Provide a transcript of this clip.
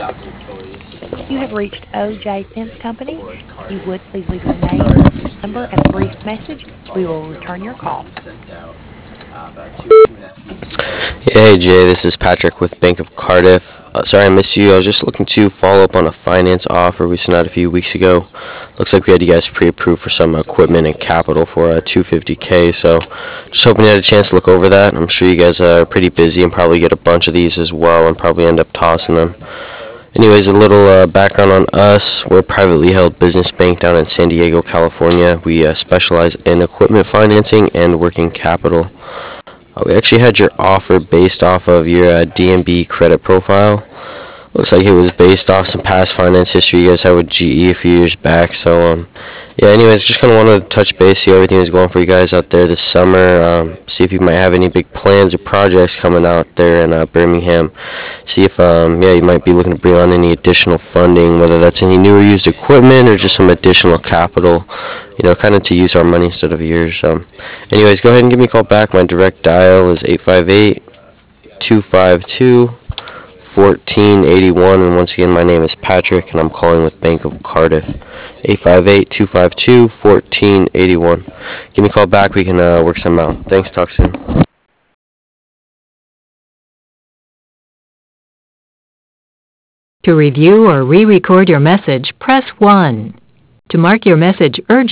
You have reached OJ Fence Company. If you would please leave your name, number, and a brief message, we will return your call. Hey Jay, this is Patrick with Bank of Cardiff. Sorry I missed you. I was just looking to follow up on a finance offer we sent out a few weeks ago. Looks like we had you guys pre-approved for some equipment and capital for 250K. So just hoping you had a chance to look over that. I'm sure you guys are pretty busy and probably get a bunch of these as well and probably end up tossing them. Anyways, a little background on us. We're a privately held business bank down in San Diego, California. We specialize in equipment financing and working capital. We actually had your offer based off of your DNB credit profile. Looks like it was based off some past finance history you guys had with GE a few years back. So, yeah, anyways, just kind of wanted to touch base, see how everything was going for you guys out there this summer. See if you might have any big plans or projects coming out there in Birmingham. See if, yeah, you might be looking to bring on any additional funding, whether that's any new or used equipment or just some additional capital, kind of to use our money instead of yours. Anyways, go ahead and give me a call back. My direct dial is 858-252-1481, and once again, my name is Patrick, and I'm calling with Bank of Cardiff. 858-252-1481. Give me a call back. We can work something out. Thanks. Talk soon. To review or re-record your message, press 1. To mark your message urgent,